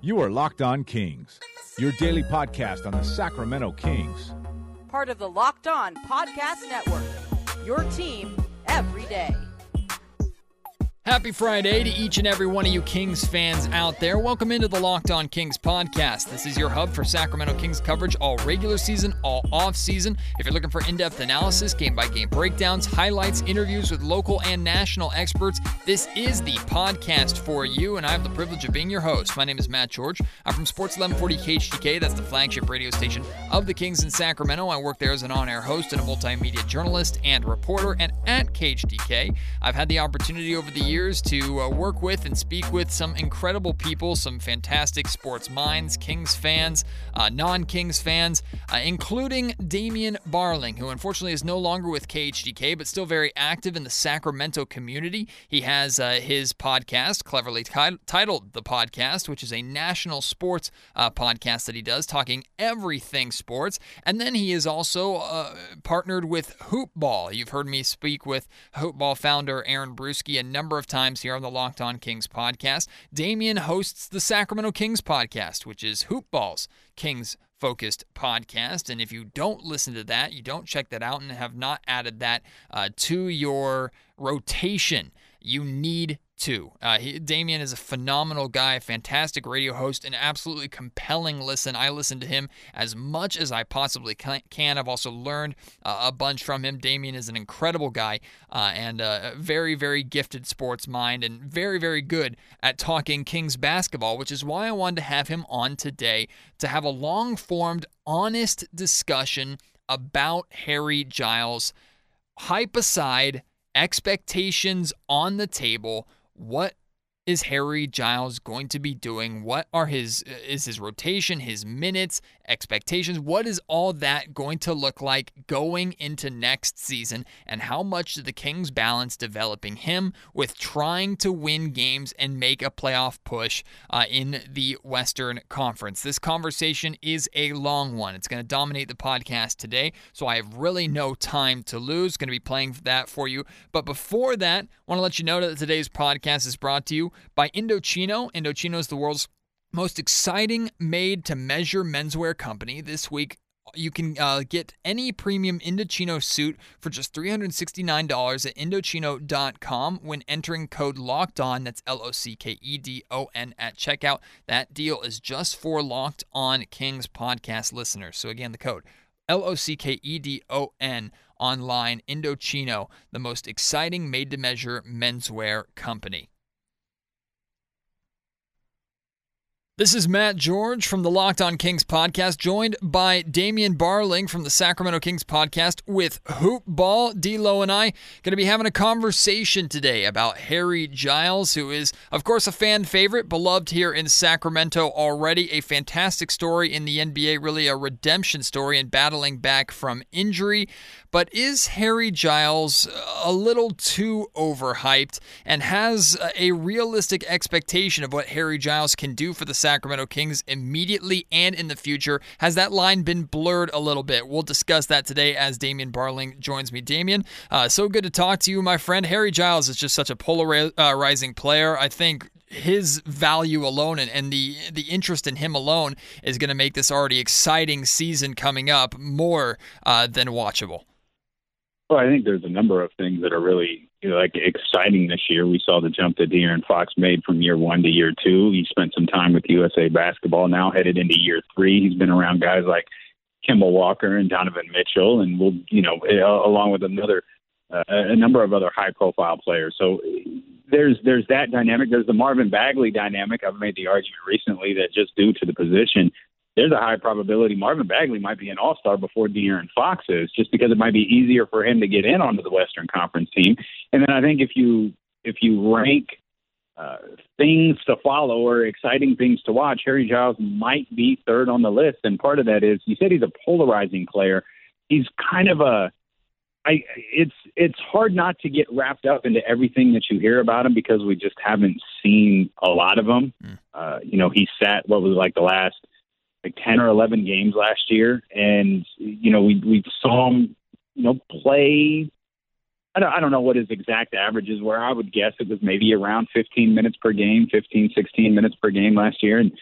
You are Locked On Kings, your daily podcast on the Sacramento Kings. Part of the Locked On Podcast Network, your team every day. Happy Friday to each and every one of you Kings fans out there. Welcome into the Locked On Kings podcast. This is your hub for Sacramento Kings coverage all regular season, all off season. If you're looking for in-depth analysis, game-by-game breakdowns, highlights, interviews with local and national experts, this is the podcast for you, and I have the privilege of being your host. My name is Matt George. I'm from Sports 1140 KHTK. That's the flagship radio station of the Kings in Sacramento. I work there as an on-air host and a multimedia journalist and reporter. And at KHTK, I've had the opportunity over the years to work with and speak with some incredible people, some fantastic sports minds, Kings fans, non-Kings fans, including Damian Barling, who unfortunately is no longer with KHTK, but still very active in the Sacramento community. He has his podcast, cleverly titled The Podcast, which is a national sports podcast that he does, talking everything sports. And then he is also partnered with Hoopball. You've heard me speak with Hoopball founder Aaron Bruski a number of times here on the Locked On Kings podcast. Damian hosts the Sacramento Kings podcast, which is Hoopball's Kings-focused podcast. And if you don't listen to that, you don't check that out and have not added that to your rotation, you need to. Damian is a phenomenal guy, fantastic radio host, an absolutely compelling listen. I listen to him as much as I possibly can. I've also learned a bunch from him. Damian is an incredible guy and a very, very gifted sports mind and very, very good at talking Kings basketball, which is why I wanted to have him on today to have a long-formed, honest discussion about Harry Giles. Hype aside, expectations on the table. What is Harry Giles going to be doing? What are his rotation, his minutes, expectations? What is all that going to look like going into next season? And how much do the Kings balance developing him with trying to win games and make a playoff push in the Western Conference? This conversation is a long one. It's going to dominate the podcast today, so I have really no time to lose. Going to be playing that for you. But before that, I want to let you know that today's podcast is brought to you by Indochino. Indochino is the world's most exciting made-to-measure menswear company. This week, you can get any premium Indochino suit for just $369 at Indochino.com when entering code LOCKEDON. That's LOCKEDON at checkout. That deal is just for Locked On Kings podcast listeners. So again, the code LOCKEDON online. Indochino, the most exciting made-to-measure menswear company. This is Matt George from the Locked On Kings podcast, joined by Damian Barling from the Sacramento Kings podcast with Hoopball. D-Lo and I going to be having a conversation today about Harry Giles, who is, of course, a fan favorite, beloved here in Sacramento already. A fantastic story in the NBA, really a redemption story in battling back from injury. But is Harry Giles a little too overhyped and has a realistic expectation of what Harry Giles can do for the Sacramento Kings immediately and in the future? Has that line been blurred a little bit? We'll discuss that today as Damian Barling joins me. Damian, so good to talk to you, my friend. Harry Giles is just such a polarizing player. I think his value alone and the interest in him alone is going to make this already exciting season coming up more than watchable. Well, I think there's a number of things that are really exciting this year. We saw the jump that De'Aaron Fox made from year 1 to year 2. He spent some time with USA Basketball, now headed into year 3. He's been around guys like Kemba Walker and Donovan Mitchell, and along with a number of other high-profile players. So there's that dynamic. There's the Marvin Bagley dynamic. I've made the argument recently that just due to the position, there's a high probability Marvin Bagley might be an all-star before De'Aaron Fox is, just because it might be easier for him to get in onto the Western Conference team. And then I think if you rank things to follow or exciting things to watch, Harry Giles might be third on the list. And part of that is, you said he's a polarizing player. He's kind of it's hard not to get wrapped up into everything that you hear about him because we just haven't seen a lot of him. He sat the last 10 or 11 games last year, and we saw him play. I don't know what his exact averages were. I would guess it was maybe around 15 minutes per game, 15, 16 minutes per game last year. And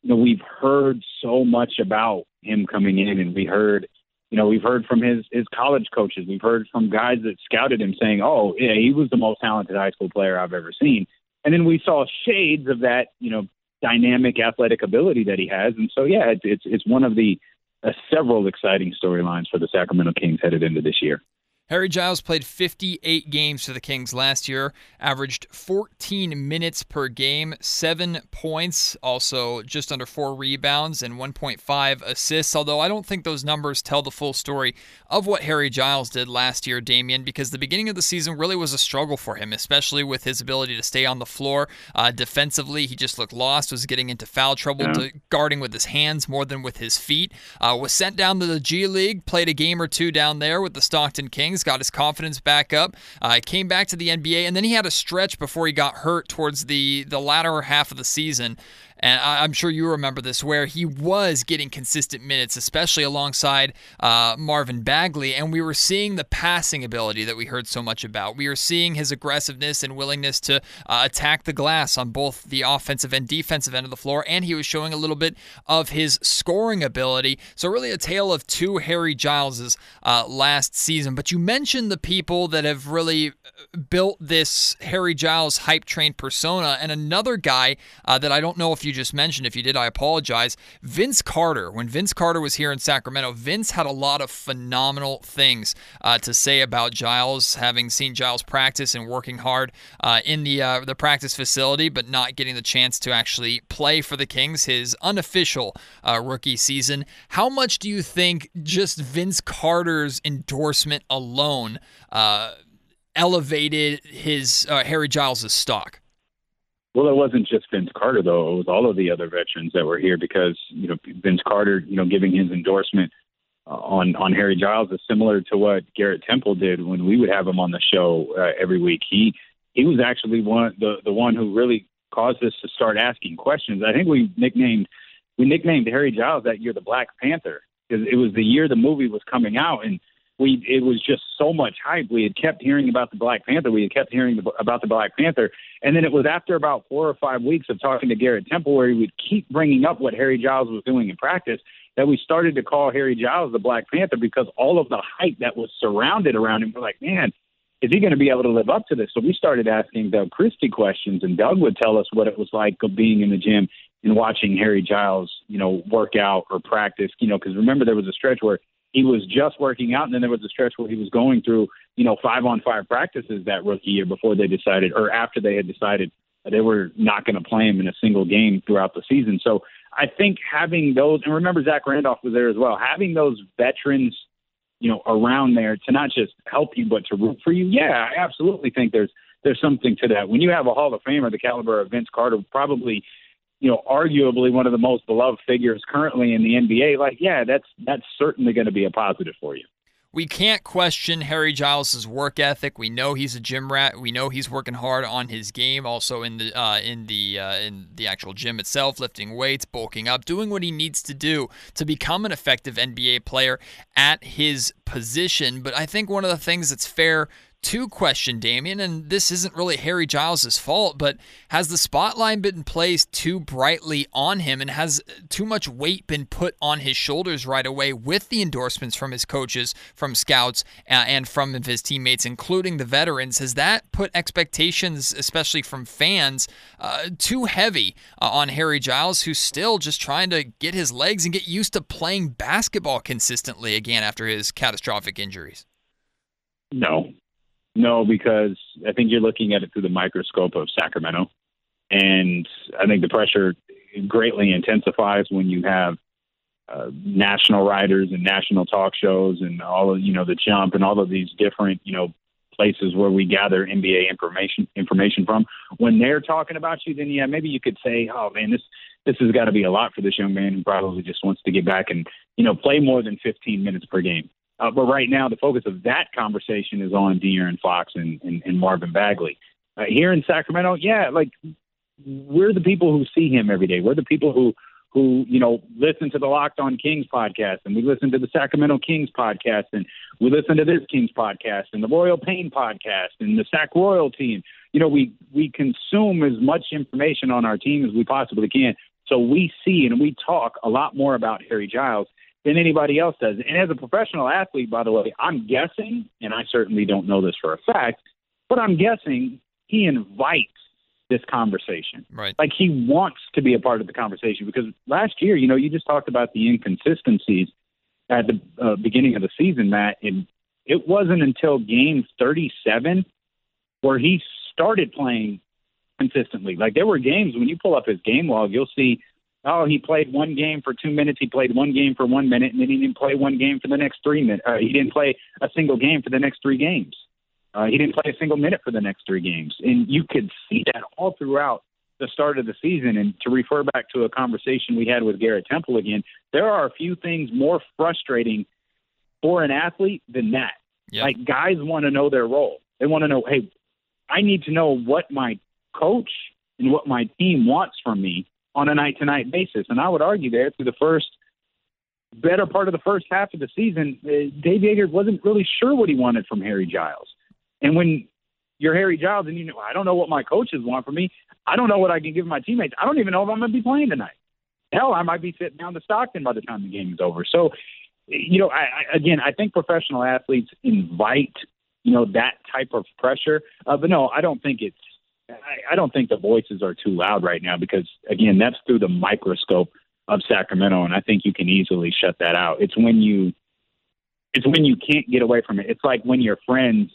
we've heard so much about him coming in, and we've heard from his college coaches. We've heard from guys that scouted him saying, oh, yeah, he was the most talented high school player I've ever seen. And then we saw shades of that, dynamic athletic ability that he has. And so, yeah, it's one of the several exciting storylines for the Sacramento Kings headed into this year. Harry Giles played 58 games for the Kings last year, averaged 14 minutes per game, 7 points, also just under 4 rebounds and 1.5 assists, although I don't think those numbers tell the full story of what Harry Giles did last year, Damian, because the beginning of the season really was a struggle for him, especially with his ability to stay on the floor. Defensively, he just looked lost, was getting into foul trouble, guarding with his hands more than with his feet. Was sent down to the G League, played a game or two down there with the Stockton Kings, got his confidence back up, came back to the NBA, and then he had a stretch before he got hurt towards the latter half of the season. And I'm sure you remember this, where he was getting consistent minutes, especially alongside Marvin Bagley, and we were seeing the passing ability that we heard so much about. We were seeing his aggressiveness and willingness to attack the glass on both the offensive and defensive end of the floor, and he was showing a little bit of his scoring ability. So really a tale of two Harry Gileses last season. But you mentioned the people that have really built this Harry Giles hype train persona, and another guy that I don't know if you just mentioned. If you did, I apologize. Vince Carter. When Vince Carter was here in Sacramento, Vince had a lot of phenomenal things to say about Giles, having seen Giles practice and working hard in the practice facility, but not getting the chance to actually play for the Kings, his unofficial rookie season. How much do you think just Vince Carter's endorsement alone elevated his Harry Giles' stock? Well, it wasn't just Vince Carter, though. It was all of the other veterans that were here because, Vince Carter, giving his endorsement on Harry Giles is similar to what Garrett Temple did when we would have him on the show every week. He was actually the one who really caused us to start asking questions. I think we nicknamed Harry Giles that year the Black Panther because it was the year the movie was coming out, and it was just so much hype. We had kept hearing about the Black Panther. We had kept hearing about the Black Panther. And then it was after about 4 or 5 weeks of talking to Garrett Temple, where he would keep bringing up what Harry Giles was doing in practice, that we started to call Harry Giles the Black Panther because all of the hype that was surrounded around him. We're like, man, is he going to be able to live up to this? So we started asking Doug Christie questions, and Doug would tell us what it was like being in the gym and watching Harry Giles, work out or practice, because remember there was a stretch where he was just working out, and then there was a stretch where he was going through, 5-on-5 practices that rookie year before they decided, or after they had decided they were not going to play him in a single game throughout the season. So I think having those, and remember Zach Randolph was there as well, having those veterans, around there to not just help you but to root for you. Yeah, I absolutely think there's something to that. When you have a Hall of Famer the caliber of Vince Carter, probably arguably one of the most beloved figures currently in the NBA, that's certainly going to be a positive for you. We can't question Harry Giles' work ethic. We know he's a gym rat. We know he's working hard on his game, also in the actual gym itself, lifting weights, bulking up, doing what he needs to do to become an effective NBA player at his position. But I think one of the things that's fair to question, Damian, and this isn't really Harry Giles' fault, but has the spotlight been placed too brightly on him, and has too much weight been put on his shoulders right away with the endorsements from his coaches, from scouts, and from his teammates, including the veterans? Has that put expectations, especially from fans, too heavy on Harry Giles, who's still just trying to get his legs and get used to playing basketball consistently again after his catastrophic injuries? No, because I think you're looking at it through the microscope of Sacramento. And I think the pressure greatly intensifies when you have national writers and national talk shows and all of, the Jump and all of these different, places where we gather NBA information from. When they're talking about you, then maybe you could say, oh man, this has got to be a lot for this young man who probably just wants to get back and, play more than 15 minutes per game. But right now, the focus of that conversation is on De'Aaron Fox and Marvin Bagley. Here in Sacramento, we're the people who see him every day. We're the people who listen to the Locked On Kings podcast, and we listen to the Sacramento Kings podcast, and we listen to this Kings podcast, and the Royal Pain podcast, and the Sac Royal team. We consume as much information on our team as we possibly can So we see and we talk a lot more about Harry Giles than anybody else does. And as a professional athlete, by the way, I'm guessing, and I certainly don't know this for a fact, but I'm guessing he invites this conversation. Right. Like he wants to be a part of the conversation, because last year, you just talked about the inconsistencies at the beginning of the season, Matt, and it wasn't until game 37 where he started playing consistently. Like there were games when you pull up his game log, you'll see, he played one game for 2 minutes, he played one game for 1 minute, and then he didn't play one game for the next 3 minutes. He didn't play a single game for the next 3 games. He didn't play a single minute for the next 3 games. And you could see that all throughout the start of the season. And to refer back to a conversation we had with Garrett Temple again, there are a few things more frustrating for an athlete than that. Yep. Like guys want to know their role. They want to know, hey, I need to know what my coach and what my team wants from me on a night-to-night basis. And I would argue there through the better part of the first half of the season, Dave Yeager wasn't really sure what he wanted from Harry Giles. And when you're Harry Giles and I don't know what my coaches want from me, I don't know what I can give my teammates. I don't even know if I'm going to be playing tonight. Hell, I might be sitting down to Stockton by the time the game is over. So, I think professional athletes invite, that type of pressure. But no, I don't think the voices are too loud right now, because, again, that's through the microscope of Sacramento, and I think you can easily shut that out. It's when you can't get away from it. It's like when your friends,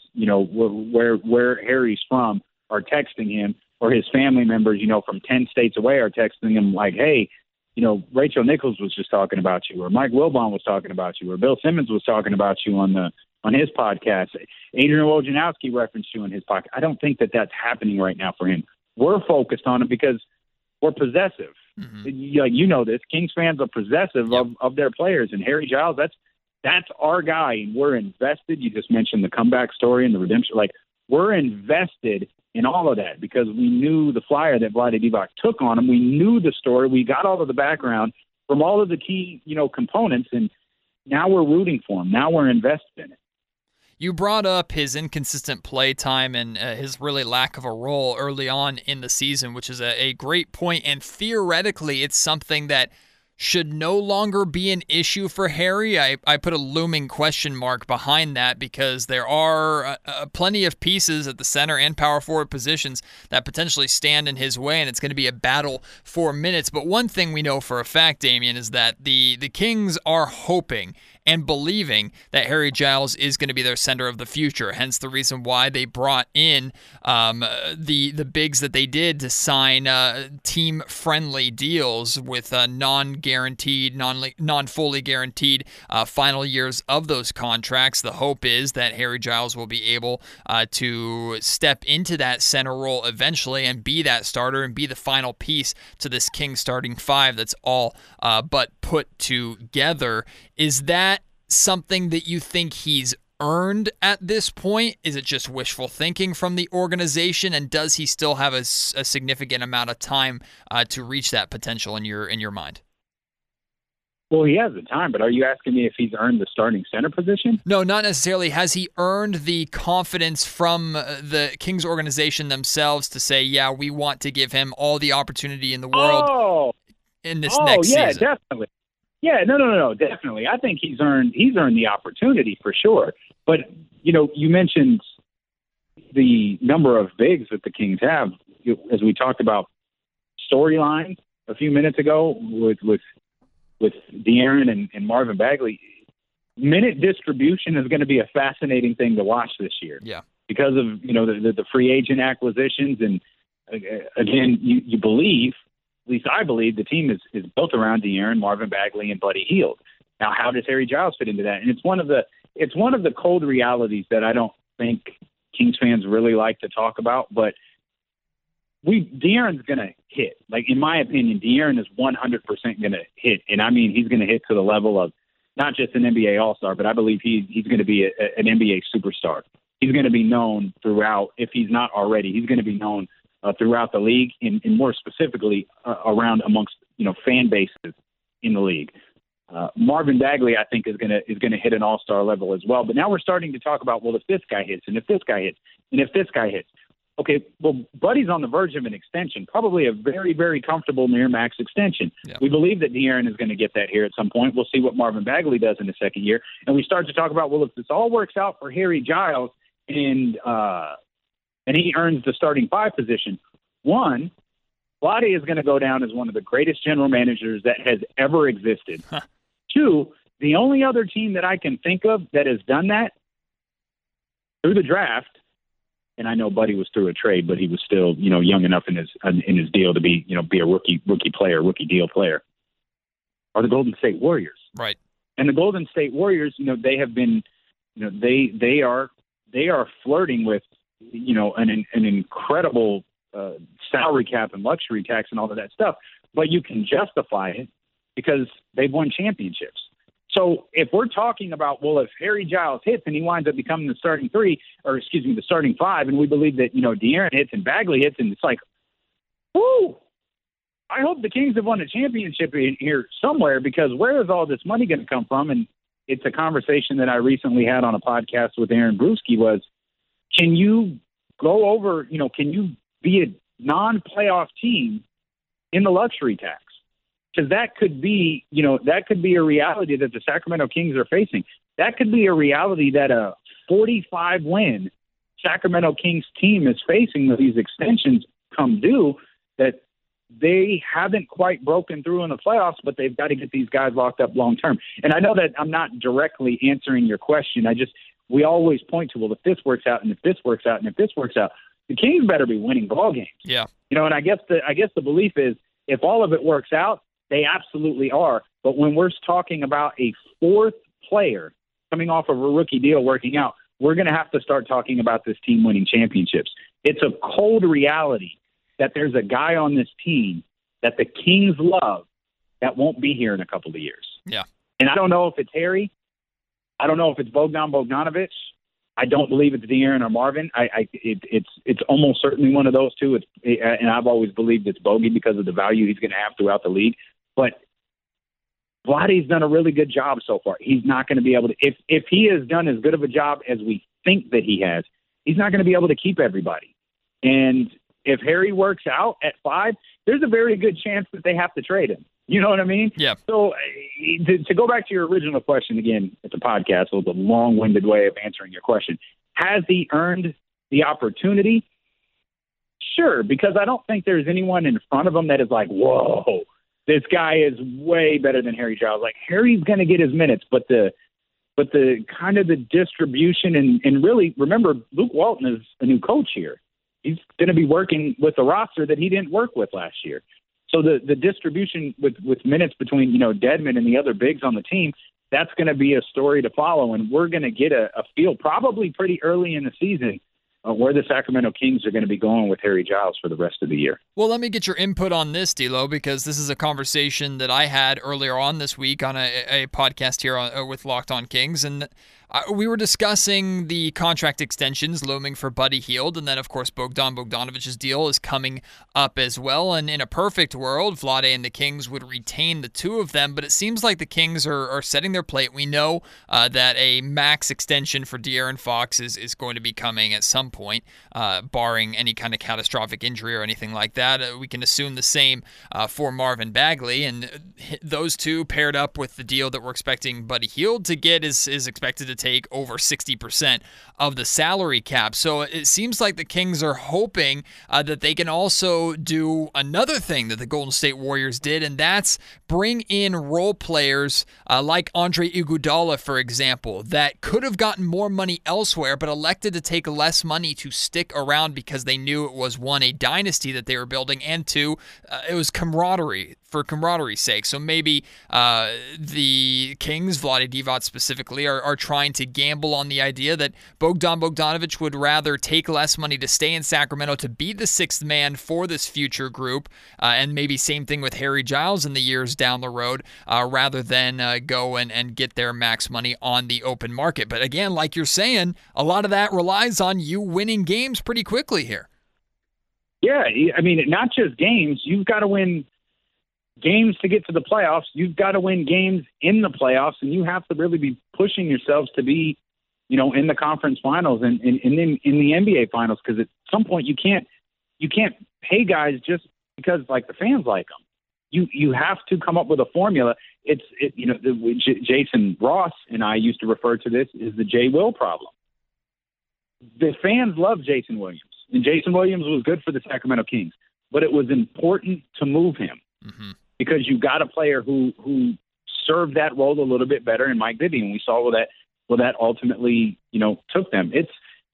where Harry's from, are texting him, or his family members, from 10 states away are texting him like, hey, Rachel Nichols was just talking about you, or Mike Wilbon was talking about you, or Bill Simmons was talking about you on his podcast. Adrian Wojnarowski referenced you on his podcast. I don't think that that's happening right now for him. We're focused on it because we're possessive. Mm-hmm. This. Kings fans are possessive of their players, and Harry Giles, that's our guy, and we're invested. You just mentioned the comeback story and the redemption. Like, we're invested in all of that because we knew the flyer that Vlade Divac took on him. We knew the story. We got all of the background from all of the key, components, and now we're rooting for him. Now we're invested in it. You brought up his inconsistent play time and his really lack of a role early on in the season, which is a great point, and theoretically it's something that should no longer be an issue for Harry. I put a looming question mark behind that because there are plenty of pieces at the center and power forward positions that potentially stand in his way, and it's going to be a battle for minutes. But one thing we know for a fact, Damian, is that the Kings are hoping and believing that Harry Giles is going to be their center of the future. Hence the reason why they brought in the bigs that they did to sign team-friendly deals with non-guaranteed, non-fully guaranteed final years of those contracts. The hope is that Harry Giles will be able to step into that center role eventually and be that starter and be the final piece to this Kings starting five that's all but put together. Is that something that you think he's earned at this point? Is it just wishful thinking from the organization, and does he still have a significant amount of time to reach that potential in your mind? Well, he has the time, but are you asking me if he's earned the starting center position? No, not necessarily. Has he earned the confidence from the Kings organization themselves to say, yeah, we want to give him all the opportunity in the world in this next season? Oh, yeah, definitely. Yeah, no, definitely. I think he's earned the opportunity for sure. But, you mentioned the number of bigs that the Kings have. As we talked about storylines a few minutes ago with De'Aaron and Marvin Bagley, minute distribution is going to be a fascinating thing to watch this year. Yeah. Because of, the free agent acquisitions. And, again, you believe, at least I believe, the team is built around De'Aaron, Marvin Bagley, and Buddy Hield. Now, how does Harry Giles fit into that? And it's one of the cold realities that I don't think Kings fans really like to talk about. But De'Aaron's going to hit. Like, in my opinion, De'Aaron is 100% going to hit. And I mean, he's going to hit to the level of not just an NBA All-Star, but I believe he's going to be an NBA superstar. He's going to be known throughout, if he's not already, he's going to be known throughout the league, and more specifically around amongst fan bases in the league. Marvin Bagley, I think, is going to hit an all-star level as well. But now we're starting to talk about, well, if this guy hits, and if this guy hits, and if this guy hits. Okay, well, Buddy's on the verge of an extension, probably a very, very comfortable near max extension. Yeah. We believe that De'Aaron is going to get that here at some point. We'll see what Marvin Bagley does in the second year. And we start to talk about, well, if this all works out for Harry Giles and he earns the starting 5 position, one, Vlade is going to go down as one of the greatest general managers that has ever existed. Huh. 2, the only other team that I can think of that has done that through the draft, and I know Buddy was through a trade, but he was still, young enough in his deal to be, be a rookie deal player, are the Golden State Warriors. Right. And the Golden State Warriors, they have been, they are flirting with, an incredible salary cap and luxury tax and all of that stuff, but you can justify it because they've won championships. So if we're talking about, well, if Harry Giles hits and he winds up becoming the starting 5, and we believe that, De'Aaron hits and Bagley hits, and it's like, whoo, I hope the Kings have won a championship in here somewhere, because where is all this money going to come from? And it's a conversation that I recently had on a podcast with Aaron Brewski was, can you go over, can you be a non-playoff team in the luxury tax? Because that could be, a reality that the Sacramento Kings are facing. That could be a reality that a 45-win Sacramento Kings team is facing with these extensions come due, that they haven't quite broken through in the playoffs, but they've got to get these guys locked up long term. And I know that I'm not directly answering your question. We always point to, well, if this works out, and if this works out, and if this works out, the Kings better be winning ball games. Yeah. And I guess the belief is, if all of it works out, they absolutely are. But when we're talking about a 4th player coming off of a rookie deal working out, we're going to have to start talking about this team winning championships. It's a cold reality that there's a guy on this team that the Kings love that won't be here in a couple of years. Yeah. And I don't know if it's Harry. I don't know if it's Bogdan Bogdanovic. I don't believe it's De'Aaron or Marvin. It's almost certainly one of those two. And I've always believed it's Bogey because of the value he's going to have throughout the league. But Vlade's done a really good job so far. He's not going to be able to, if he has done as good of a job as we think that he has, he's not going to be able to keep everybody. And if Harry works out at 5, there's a very good chance that they have to trade him. You know what I mean? Yeah. So to go back to your original question again, it's a podcast, so it's a long-winded way of answering your question. Has he earned the opportunity? Sure, because I don't think there's anyone in front of him that is like, whoa, this guy is way better than Harry Giles. Like, Harry's going to get his minutes, but the kind of the distribution and really, remember, Luke Walton is a new coach here. He's going to be working with a roster that he didn't work with last year. So the distribution with minutes between, Dedmon and the other bigs on the team, that's going to be a story to follow. And we're going to get a feel probably pretty early in the season where the Sacramento Kings are going to be going with Harry Giles for the rest of the year. Well, let me get your input on this, D'Lo, because this is a conversation that I had earlier on this week on a podcast here with Locked On Kings, and we were discussing the contract extensions looming for Buddy Hield, and then, of course, Bogdan Bogdanovic's deal is coming up as well. And in a perfect world, Vlade and the Kings would retain the two of them, but it seems like the Kings are setting their plate. We know that a max extension for De'Aaron Fox is going to be coming at some point, barring any kind of catastrophic injury or anything like that. We can assume the same for Marvin Bagley, and those two paired up with the deal that we're expecting Buddy Hield to get is expected to take over 60% of the salary cap. So it seems like the Kings are hoping that they can also do another thing that the Golden State Warriors did, and that's bring in role players like Andre Iguodala, for example, that could have gotten more money elsewhere but elected to take less money to stick around because they knew it was, one, a dynasty that they were building, and two, it was camaraderie, for camaraderie's sake. So maybe the Kings, Vlade Divac specifically, are trying to gamble on the idea that Bogdan Bogdanovic would rather take less money to stay in Sacramento to be the sixth man for this future group, and maybe same thing with Harry Giles in the years down the road, rather than go and get their max money on the open market. But again, like you're saying, a lot of that relies on you winning games pretty quickly here. Yeah, I mean, not just games. You've got to win games to get to the playoffs. You've got to win games in the playoffs, and you have to really be pushing yourselves to be in the conference finals and in the NBA finals, because at some point you can't pay guys just because like the fans like them. You have to come up with a formula. Jason Ross and I used to refer to this as the Jay Will problem. The fans love Jason Williams, and Jason Williams was good for the Sacramento Kings, but it was important to move him because you got a player who served that role a little bit better in Mike Bibby, and we saw where that ultimately took them. It's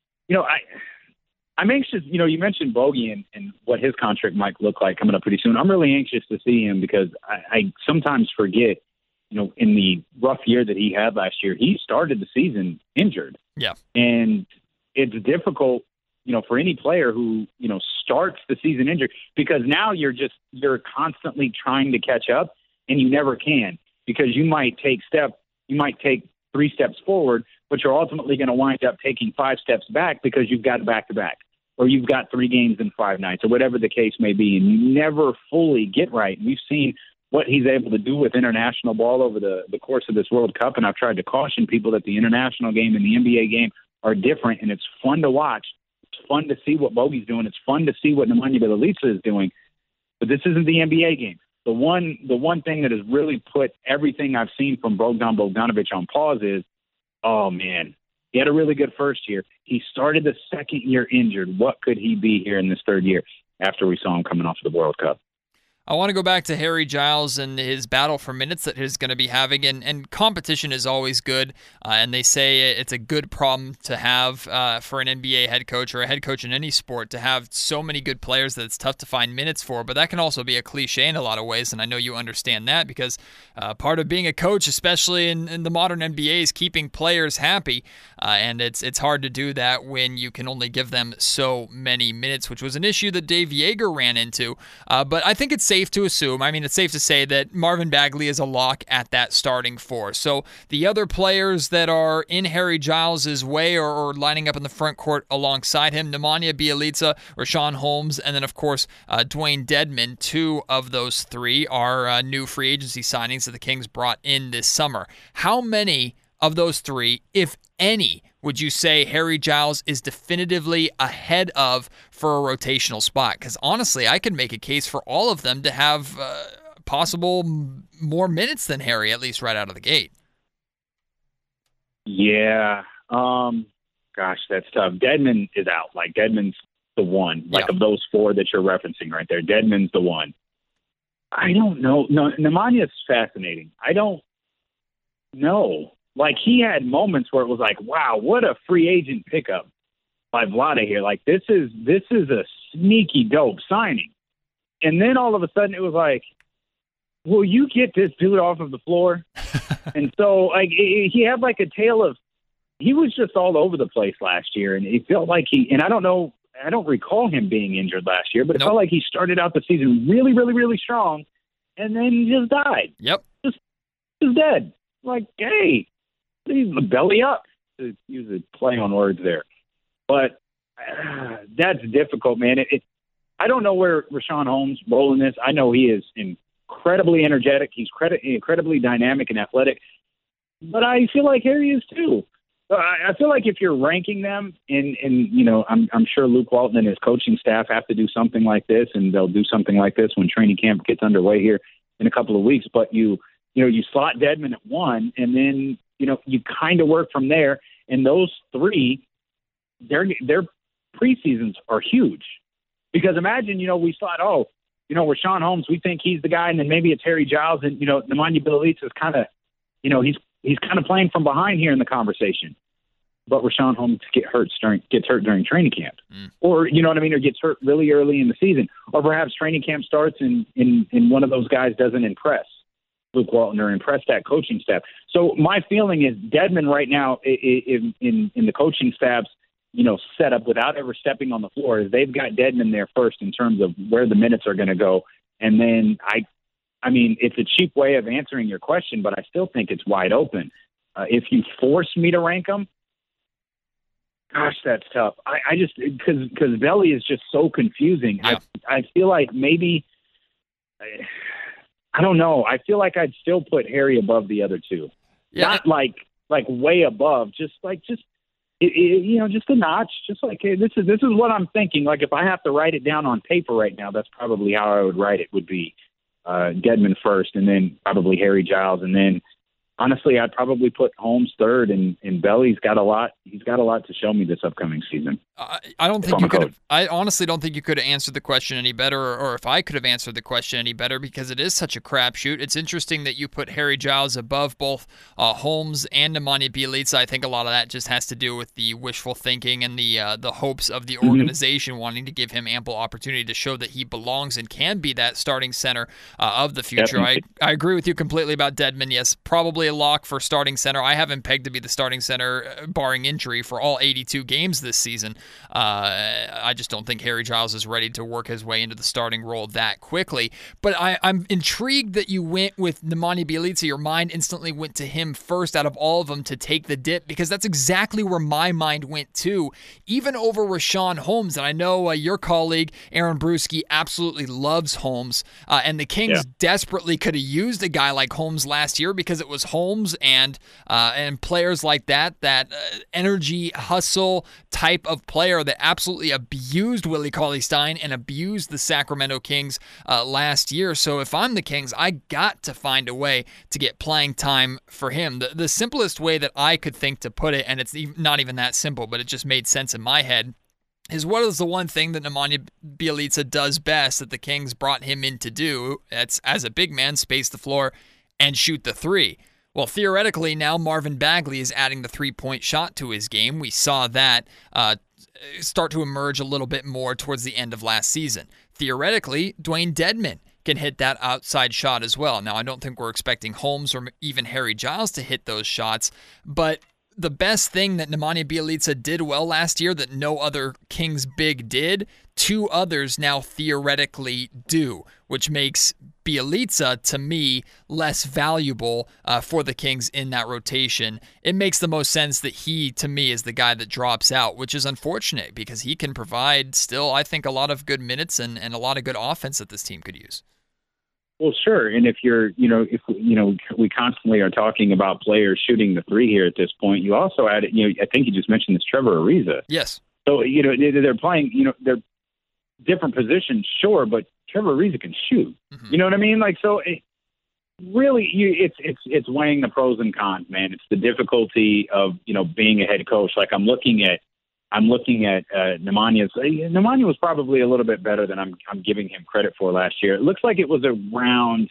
I'm anxious. You mentioned Bogey and what his contract might look like coming up pretty soon. I'm really anxious to see him because I sometimes forget, in the rough year that he had last year, he started the season injured. Yeah. And it's difficult, for any player who, starts the season injured, because now you're constantly trying to catch up and you never can, because you might take 3 steps forward, but you're ultimately going to wind up taking 5 steps back because you've got back-to-back, or you've got 3 games in 5 nights, or whatever the case may be, and you never fully get right. And we've seen what he's able to do with international ball over the course of this World Cup, and I've tried to caution people that the international game and the NBA game are different, and it's fun to watch. It's fun to see what Bogey's doing. It's fun to see what Nemanja Bjelica is doing, but this isn't the NBA game. The one thing that has really put everything I've seen from Bogdan Bogdanovic on pause is, oh, man, he had a really good first year. He started the second year injured. What could he be here in this third year after we saw him coming off of the World Cup? I want to go back to Harry Giles and his battle for minutes that he's going to be having, and competition is always good, and they say it's a good problem to have for an NBA head coach or a head coach in any sport, to have so many good players that it's tough to find minutes for, but that can also be a cliche in a lot of ways, and I know you understand that, because part of being a coach, especially in the modern NBA, is keeping players happy, and it's hard to do that when you can only give them so many minutes, which was an issue that Dave Yeager ran into, but I think it's safe to assume, it's safe to say that Marvin Bagley is a lock at that starting 4. So the other players that are in Harry Giles' way or lining up in the front court alongside him, Nemanja Bjelica, Richaun Holmes, and then, of course, Dwayne Dedmon. 2 of those 3 are new free agency signings that the Kings brought in this summer. How many of those 3, if any, would you say Harry Giles is definitively ahead of for a rotational spot? Because honestly, I could make a case for all of them to have possible more minutes than Harry, at least right out of the gate. Yeah. Gosh, that's tough. Dedmon is out. Dedmon's the one. Of those 4 that you're referencing right there, Dedmon's the one. I don't know. No, Nemanja's fascinating. I don't know. He had moments where it was like, wow, what a free agent pickup by Vlade here. This is a sneaky dope signing. And then all of a sudden it was like, will you get this dude off of the floor? And so he had a tale of, he was just all over the place last year. And it felt like and I don't recall him being injured last year, but it felt like he started out the season really, really, really strong and then just died. Yep. Just dead. Hey, he's belly up, to use a play on words there. But that's difficult, man. I don't know where Richaun Holmes' role in this. I know he is incredibly energetic. He's incredibly dynamic and athletic. But I feel like Harry is too. I feel like if you're ranking them, I'm sure Luke Walton and his coaching staff have to do something like this, and they'll do something like this when training camp gets underway here in a couple of weeks. But you slot Dedmon at 1, and then you kind of work from there. And those 3, their preseasons are huge. Because imagine, we thought, Richaun Holmes, we think he's the guy, and then maybe it's Harry Giles, and, Nemanja Bjelica is kind of, he's kind of playing from behind here in the conversation. But Richaun Holmes gets hurt during training camp. Or, or gets hurt really early in the season. Or perhaps training camp starts and one of those guys doesn't impress Luke Walton or impress that coaching staff. So my feeling is Dedmon right now in the coaching staff's setup, without ever stepping on the floor, is they've got Dedmon there first in terms of where the minutes are going to go. And then it's a cheap way of answering your question, but I still think it's wide open. If you force me to rank them, gosh, that's tough. I just because Belly is just so confusing. Yeah. I feel like maybe. I don't know. I feel like I'd still put Harry above the other 2. Yeah. Not like way above, just just a notch. Just like, hey, this is what I'm thinking. Like, if I have to write it down on paper right now, that's probably how I would write it. Would be Dedmon first, and then probably Harry Giles, and then honestly, I'd probably put Holmes third, and Belly's got a lot. He's got a lot to show me this upcoming season. I don't think you could have. I honestly don't think you could have answered the question any better, or if I could have answered the question any better, because it is such a crapshoot. It's interesting that you put Harry Giles above both Holmes and Nemanja Bjelica. I think a lot of that just has to do with the wishful thinking and the hopes of the organization wanting to give him ample opportunity to show that he belongs and can be that starting center of the future. I agree with you completely about Dedmon. Yes, probably a lock for starting center. I have him pegged to be the starting center, barring injury, for all 82 games this season. I just don't think Harry Giles is ready to work his way into the starting role that quickly. But I'm intrigued that you went with Nemanja Bjelica. Your mind instantly went to him first out of all of them to take the dip, because that's exactly where my mind went too, even over Richaun Holmes. And I know your colleague, Aaron Bruski, absolutely loves Holmes. And the Kings desperately could have used a guy like Holmes last year, because it was Holmes and players like that energy, hustle type of player that absolutely abused Willie Cauley-Stein and abused the Sacramento Kings last year. So if I'm the Kings, I got to find a way to get playing time for him. The simplest way that I could think to put it, and it's not even that simple, but it just made sense in my head, is what is the one thing that Nemanja Bjelica does best that the Kings brought him in to do? That's, as a big man, space the floor and shoot the three. Well, theoretically, now Marvin Bagley is adding the three-point shot to his game. We saw that start to emerge a little bit more towards the end of last season. Theoretically, Dwayne Dedmon can hit that outside shot as well. Now, I don't think we're expecting Holmes or even Harry Giles to hit those shots, but the best thing that Nemanja Bjelica did well last year that no other Kings big did, two others now theoretically do, which makes Bjelica, to me, less valuable for the Kings in that rotation. It makes the most sense that he, to me, is the guy that drops out, which is unfortunate because he can provide still, I think, a lot of good minutes and a lot of good offense that this team could use. Well, sure. And if we constantly are talking about players shooting the three here at this point, you also added, I think you just mentioned this, Trevor Ariza. Yes. So, they're playing, they're different positions, sure, but Trevor Ariza can shoot. Mm-hmm. You know what I mean? Like, so really, it's weighing the pros and cons, man. It's the difficulty of, being a head coach. Like, I'm looking at Nemanja's. Nemanja was probably a little bit better than I'm giving him credit for last year. It looks like it was around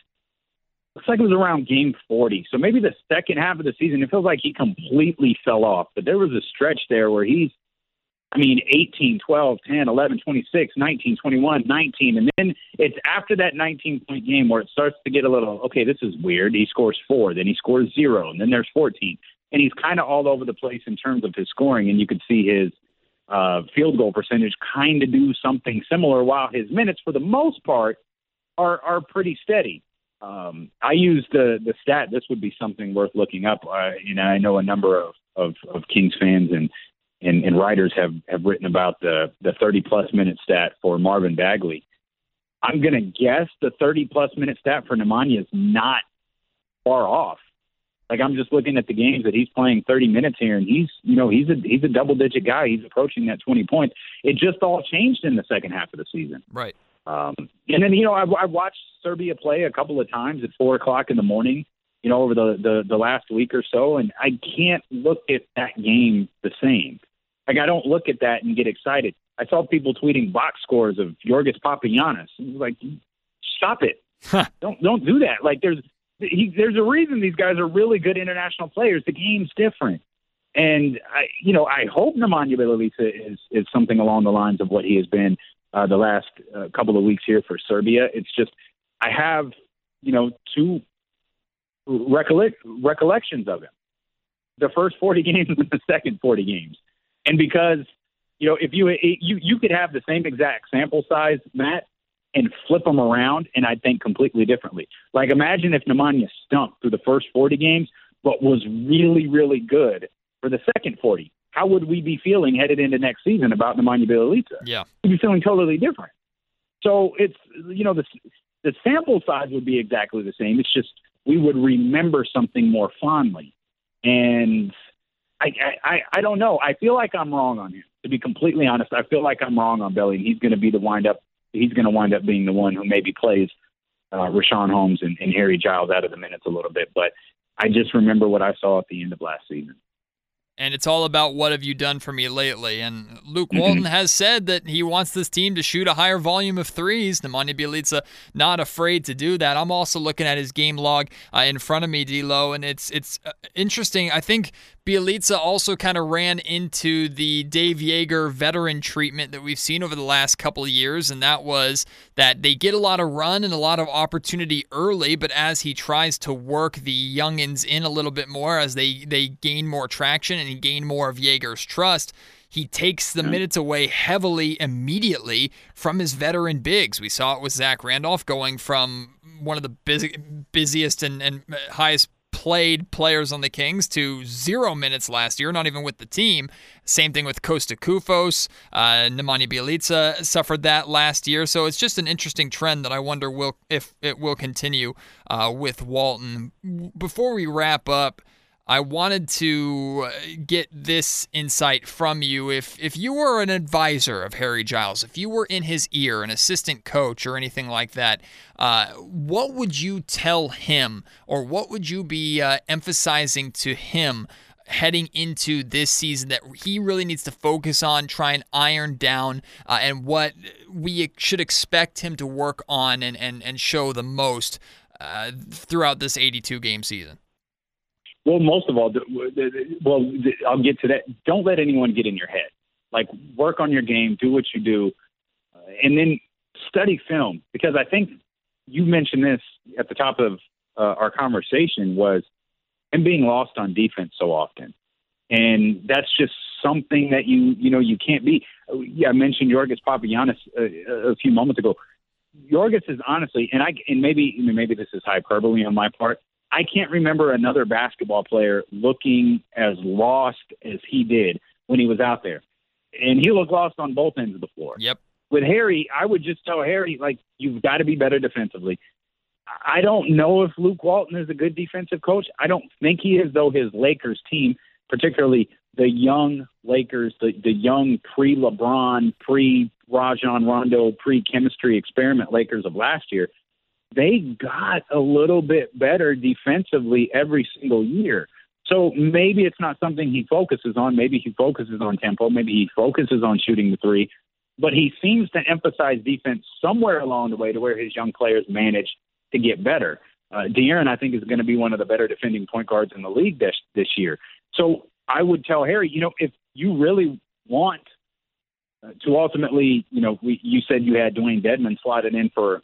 game 40. So maybe the second half of the season, it feels like he completely fell off. But there was a stretch there where 18, 12, 10, 11, 26, 19, 21, 19. And then it's after that 19-point game where it starts to get a little, okay, this is weird. He scores 4, then he scores 0, and then there's 14. And he's kind of all over the place in terms of his scoring. And you could see his field goal percentage kind of do something similar, while his minutes, for the most part, are pretty steady. I used the stat. This would be something worth looking up. I know a number of Kings fans and writers have written about the 30-plus minute stat for Marvin Bagley. I'm going to guess the 30-plus minute stat for Nemanja is not far off. Like, I'm just looking at the games that he's playing 30 minutes here, and he's a double-digit guy. He's approaching that 20 points. It just all changed in the second half of the season. Right. And then, I watched Serbia play a couple of times at 4 o'clock in the morning, over the last week or so, and I can't look at that game the same. Like, I don't look at that and get excited. I saw people tweeting box scores of Yorgos Papagiannis. Like, stop it. Don't do that. Like, there's a reason these guys are really good international players. The game's different. And, I hope Nemanja Bjelica is something along the lines of what he has been the last couple of weeks here for Serbia. It's just, I have, two recollections of him. The first 40 games and the second 40 games. And because, if you could have the same exact sample size, Matt, and flip them around, and I'd think completely differently. Like, imagine if Nemanja stunk through the first 40 games, but was really, really good for the second 40. How would we be feeling headed into next season about Nemanja Bjelica? Yeah. We'd be feeling totally different. So it's, the sample size would be exactly the same. It's just we would remember something more fondly. And I don't know. I feel like I'm wrong on him. To be completely honest, I feel like I'm wrong on Belly. He's going to be He's going to wind up being the one who maybe plays Rashawn Holmes and Harry Giles out of the minutes a little bit. But I just remember what I saw at the end of last season. And it's all about what have you done for me lately. And Luke Walton has said that he wants this team to shoot a higher volume of threes. Nemanja Bjelica not afraid to do that. I'm also looking at his game log in front of me, D-Lo, and it's interesting. I think Bjelica also kind of ran into the Dave Yeager veteran treatment that we've seen over the last couple of years, and that was that they get a lot of run and a lot of opportunity early, but as he tries to work the youngins in a little bit more, as they gain more traction and he gain more of Yeager's trust, he takes the minutes away heavily immediately from his veteran bigs. We saw it with Zach Randolph going from one of the busiest and highest played players on the Kings to 0 minutes last year, not even with the team. Same thing with Kosta Koufos. Nemanja Bjelica suffered that last year. So it's just an interesting trend that I wonder if it will continue with Walton. Before we wrap up, I wanted to get this insight from you. If you were an advisor of Harry Giles, if you were in his ear, an assistant coach or anything like that, what would you tell him, or what would you be emphasizing to him heading into this season that he really needs to focus on, try and iron down, and what we should expect him to work on and show the most throughout this 82-game season? Well, most of all, I'll get to that. Don't let anyone get in your head. Like, work on your game, do what you do, and then study film. Because I think you mentioned this at the top of our conversation, was him being lost on defense so often. And that's just something that you can't be. Yeah, I mentioned Yorgos Papagiannis a few moments ago. Yorgos is honestly, and maybe this is hyperbole on my part, I can't remember another basketball player looking as lost as he did when he was out there. And he looked lost on both ends of the floor. Yep. With Harry, I would just tell Harry, like, you've got to be better defensively. I don't know if Luke Walton is a good defensive coach. I don't think he is, though his Lakers team, particularly the young Lakers, the young pre-LeBron, pre-Rajon Rondo, pre-chemistry experiment Lakers of last year, they got a little bit better defensively every single year. So maybe it's not something he focuses on. Maybe he focuses on tempo. Maybe he focuses on shooting the three. But he seems to emphasize defense somewhere along the way to where his young players manage to get better. De'Aaron, I think, is going to be one of the better defending point guards in the league this year. So I would tell Harry, if you really want to ultimately, you said you had Dwayne Dedmon slotted in for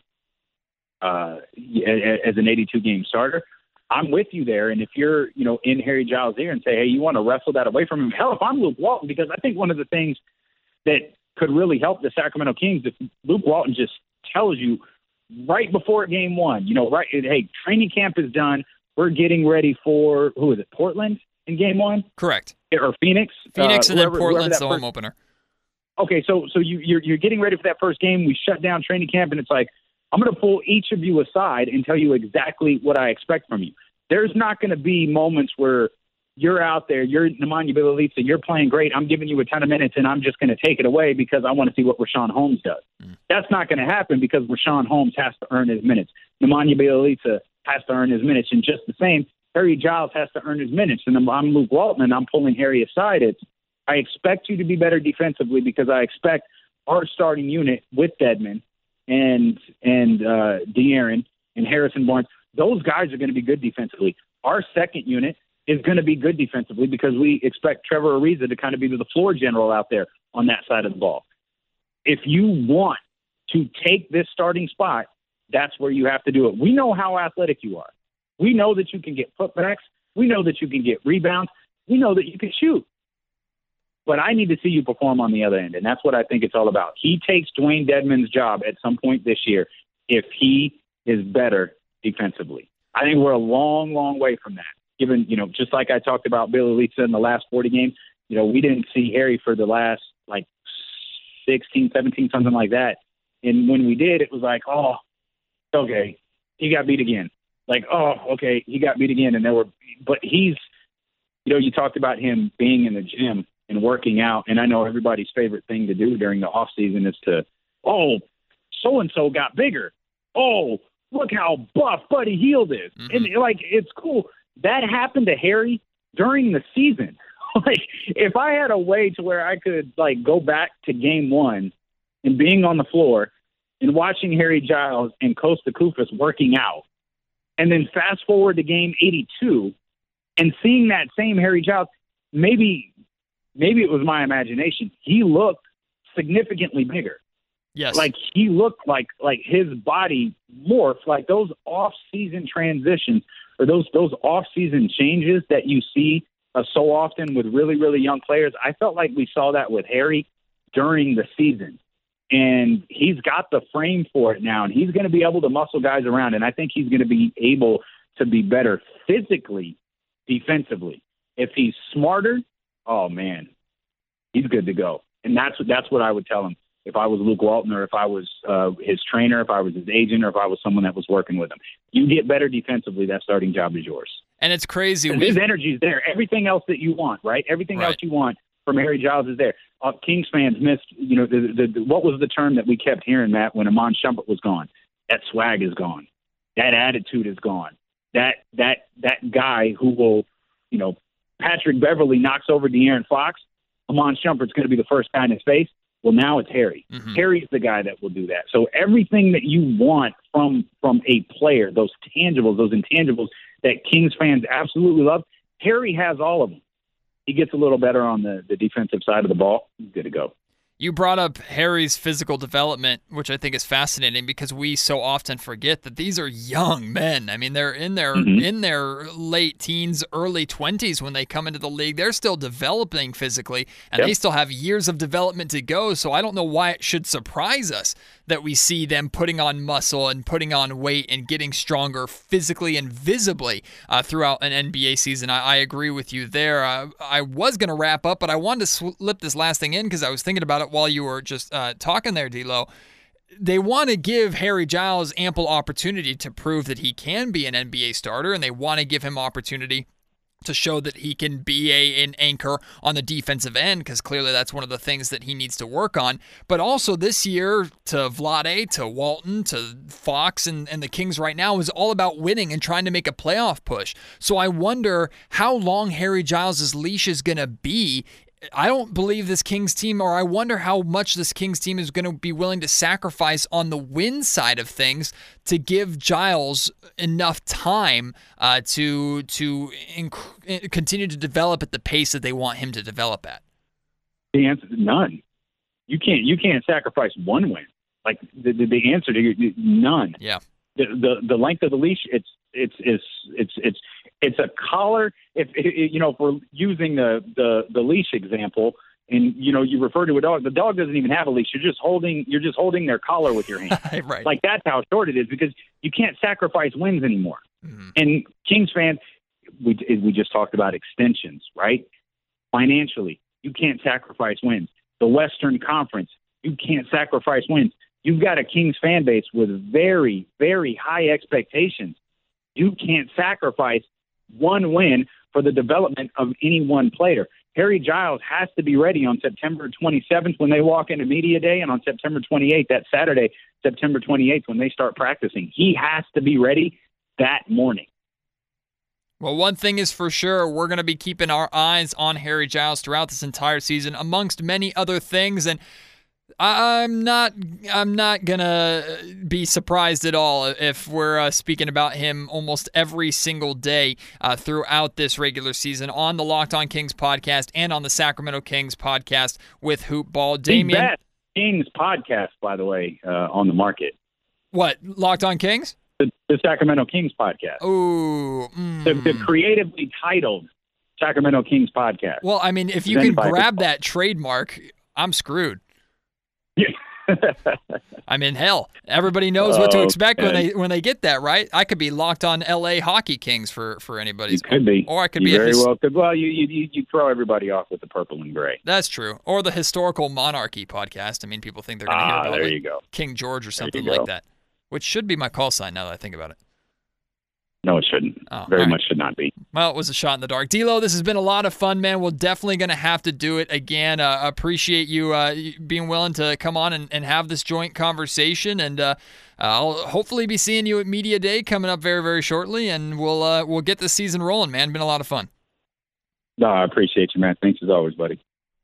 as an 82-game starter, I'm with you there. And if you're, in Harry Giles' ear and say, hey, you want to wrestle that away from him, hell, if I'm Luke Walton, because I think one of the things that could really help the Sacramento Kings if Luke Walton just tells you right before game one, hey, training camp is done. We're getting ready for, who is it, Portland in game one? Correct. Or Phoenix? Phoenix and then Portland's the home opener. Okay, so you're getting ready for that first game. We shut down training camp, and it's like, I'm going to pull each of you aside and tell you exactly what I expect from you. There's not going to be moments where you're out there, you're Nemanja Bjelica, you're playing great, I'm giving you a ton of minutes, and I'm just going to take it away because I want to see what Rashawn Holmes does. That's not going to happen because Rashawn Holmes has to earn his minutes. Nemanja Bjelica has to earn his minutes. And just the same, Harry Giles has to earn his minutes. And I'm Luke Walton, and I'm pulling Harry aside. I expect you to be better defensively because I expect our starting unit with Dedmon and De'Aaron and Harrison Barnes, those guys are going to be good defensively. Our second unit is going to be good defensively because we expect Trevor Ariza to kind of be the floor general out there on that side of the ball. If you want to take this starting spot, that's where you have to do it. We know how athletic you are. We know that you can get putbacks. We know that you can get rebounds. We know that you can shoot. But I need to see you perform on the other end, and that's what I think it's all about. He takes Dwayne Dedmon's job at some point this year if he is better defensively. I think we're a long, long way from that. Given, just like I talked about Bjelica in the last 40 games, we didn't see Harry for the last, 16, 17, something like that. And when we did, it was like, oh, okay, he got beat again. Like, oh, okay, he got beat again. And but he's You talked about him being in the gym and working out, and I know everybody's favorite thing to do during the off season is to, so-and-so got bigger. Oh, look how buff Buddy Hield is. Mm-hmm. And, it's cool. That happened to Harry during the season. If I had a way to where I could, go back to game one and being on the floor and watching Harry Giles and Kosta Koufos working out, and then fast forward to game 82 and seeing that same Harry Giles, maybe it was my imagination. He looked significantly bigger. Yes. He looked like his body morphed, like those off-season transitions or those off-season changes that you see so often with really, really young players. I felt like we saw that with Harry during the season. And he's got the frame for it now, and he's going to be able to muscle guys around, and I think he's going to be able to be better physically, defensively. If he's smarter, oh, man, he's good to go. And that's what I would tell him if I was Luke Walton or if I was his trainer, if I was his agent, or if I was someone that was working with him. You get better defensively, that starting job is yours. And it's crazy. His energy is there. Everything else that you want, right? Everything else you want from Harry Giles is there. Kings fans missed, what was the term that we kept hearing, Matt, when Iman Shumpert was gone? That swag is gone. That attitude is gone. That guy who will, Patrick Beverley knocks over De'Aaron Fox, Iman Shumpert's going to be the first guy in his face. Well, now it's Harry. Mm-hmm. Harry's the guy that will do that. So everything that you want from a player, those tangibles, those intangibles that Kings fans absolutely love, Harry has all of them. He gets a little better on the defensive side of the ball. He's good to go. You brought up Harry's physical development, which I think is fascinating because we so often forget that these are young men. I mean, they're in their late teens, early 20s when they come into the league. They're still developing physically, and they still have years of development to go. So I don't know why it should surprise us that we see them putting on muscle and putting on weight and getting stronger physically and visibly throughout an NBA season. I agree with you there. I was going to wrap up, but I wanted to slip this last thing in because I was thinking about it while you were just talking there, D'Lo. They want to give Harry Giles ample opportunity to prove that he can be an NBA starter, and they want to give him opportunity to show that he can be an anchor on the defensive end, because clearly that's one of the things that he needs to work on. But also this year, to Vlade, to Walton, to Fox, and the Kings right now is all about winning and trying to make a playoff push. So I wonder how long Harry Giles' leash is going to be. I don't believe this Kings team, or I wonder how much this Kings team is going to be willing to sacrifice on the win side of things to give Giles enough time to continue to develop at the pace that they want him to develop at. The answer is none. You can't sacrifice one win. Like the answer to none. Yeah. The length of the leash, it's a collar. If we're using the leash example, and you refer to a dog, the dog doesn't even have a leash. You're just holding their collar with your hand. Right. Like that's how short it is, because you can't sacrifice wins anymore. Mm-hmm. And Kings fans, we just talked about extensions, right? Financially, you can't sacrifice wins. The Western Conference, you can't sacrifice wins. You've got a Kings fan base with very, very high expectations. You can't sacrifice one win for the development of any one player. Harry Giles has to be ready on September 27th when they walk into Media Day, and on September 28th, that Saturday, September 28th, when they start practicing. He has to be ready that morning. Well, one thing is for sure, we're going to be keeping our eyes on Harry Giles throughout this entire season, amongst many other things, and I'm not gonna be surprised at all if we're speaking about him almost every single day throughout this regular season on the Locked On Kings podcast and on the Sacramento Kings podcast with Hoop Ball. Damian, best Kings podcast, by the way, on the market. What, Locked On Kings? The Sacramento Kings podcast. Ooh, the creatively titled Sacramento Kings podcast. Well, I mean, if you can grab that trademark, I'm screwed. I mean, hell, everybody knows what to expect when they get that, right? I could be Locked On LA Hockey Kings for anybody's. You could be, or I could be very well. Well, you throw everybody off with the purple and gray. That's true. Or the Historical Monarchy podcast. I mean, people think they're going to hear about there you go. King George or something like that, which should be my call sign now that I think about it. No, it shouldn't. Very much should not be. Well, it was a shot in the dark. D'Lo, this has been a lot of fun, man. We're definitely going to have to do it again. Appreciate you being willing to come on and have this joint conversation. And I'll hopefully be seeing you at Media Day coming up very, very shortly. And we'll get this season rolling, man. Been a lot of fun. No, I appreciate you, man. Thanks as always, buddy.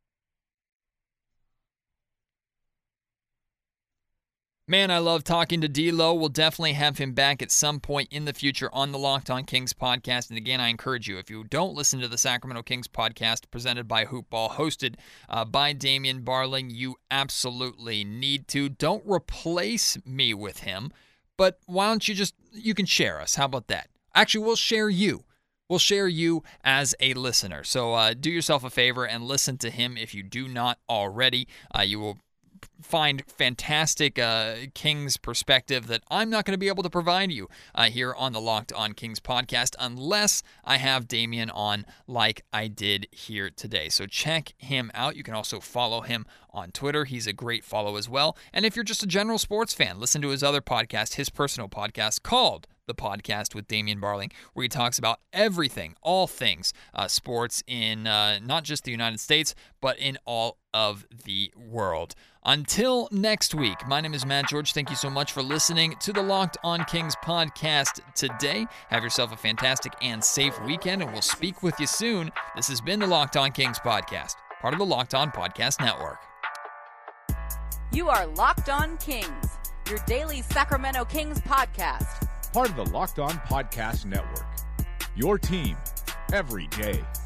Man, I love talking to D'Lo. We'll definitely have him back at some point in the future on the Locked On Kings podcast. And again, I encourage you, if you don't listen to the Sacramento Kings podcast presented by Hoopball, hosted by Damian Barling, you absolutely need to. Don't replace me with him, but why don't you can share us. How about that? Actually, we'll share you. We'll share you as a listener. So do yourself a favor and listen to him if you do not already. You will find fantastic Kings perspective that I'm not going to be able to provide you here on the Locked On Kings podcast unless I have Damian on like I did here today. So check him out. You can also follow him on Twitter. He's a great follow as well. And if you're just a general sports fan, listen to his other podcast, his personal podcast called The Podcast with Damian Barling, where he talks about everything, all things sports in not just the United States, but in all of the world. Until next week, my name is Matt George. Thank you so much for listening to the Locked On Kings podcast today. Have yourself a fantastic and safe weekend, and we'll speak with you soon. This has been the Locked On Kings podcast, part of the Locked On Podcast Network. You are Locked On Kings, your daily Sacramento Kings podcast. Part of the Locked On Podcast Network. Your team every day.